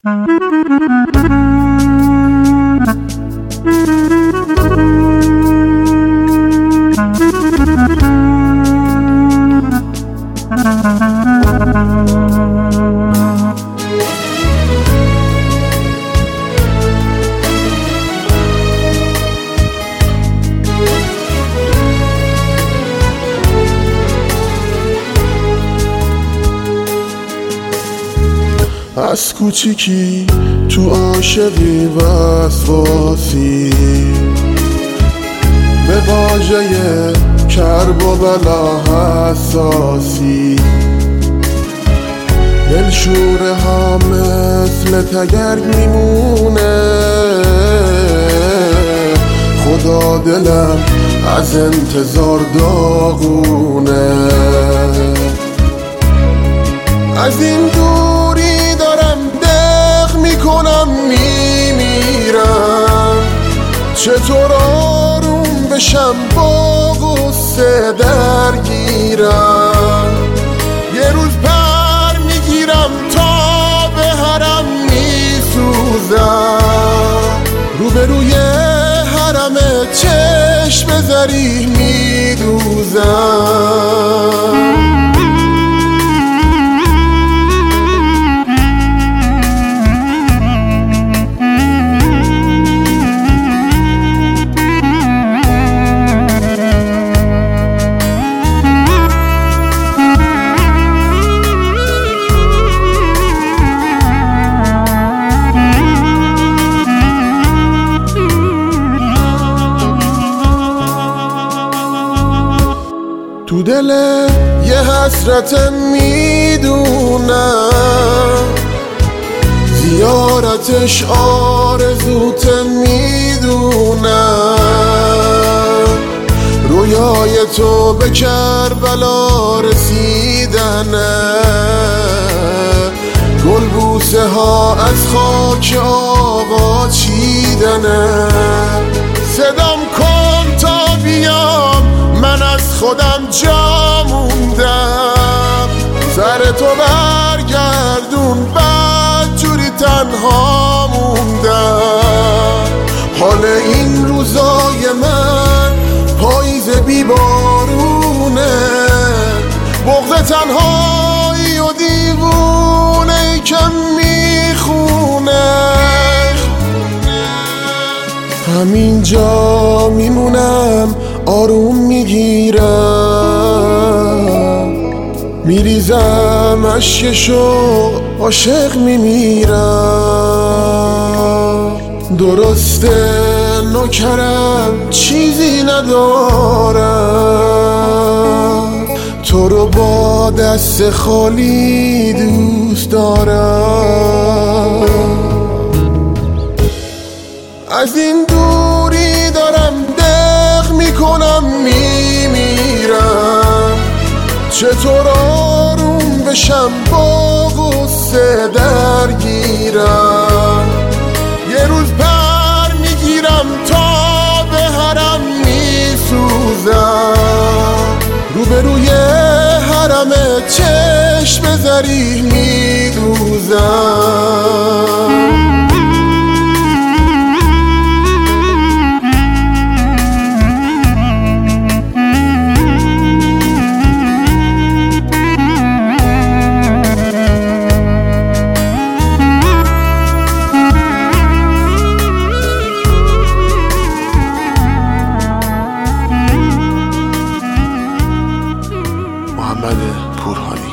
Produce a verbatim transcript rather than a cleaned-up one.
از کوچیکی تو عاشقی وسواسی، به واژه کرب و بلا حساسی، دلشوره ها مثل تگرگ میمونه، خدا دلم از انتظار داغونه. از این دوری دارم دق میکنم میمیرم، چطور آروم بشم با غصه درگیرم. یه روز پر میگیرم تا به حرم میسوزم، روبروی حرم چشم زریح میدوزم. تو دل یه حسرت میدونم، زیارتش آرزوت میدونم، رویای تو به کربلا رسیدنه، گلبوسه ها از خاک آقا چیدنه. صدام کن تا بیام، من از خودم جا موندم، سر تو برگردون بد جوری تنها موندم. حال این روزای من پاییز بیبارونه، بغض تنهایی و دیوونه که میخونه. همینجا میمونم آروم میگیرم، میریزم اشک شوق عاشق میمیرم. درسته نوکرم چیزی ندارم، تو رو با دست خالی دوست دارم. از این دوری دارم دق میکنم میمیرم، چطور آروم بشم با غصه درگیرم. یه روز پر میگیرم تا به حرم میسوزم، روبروی حرم چشم زریح میدوزم. محمد پورهانی.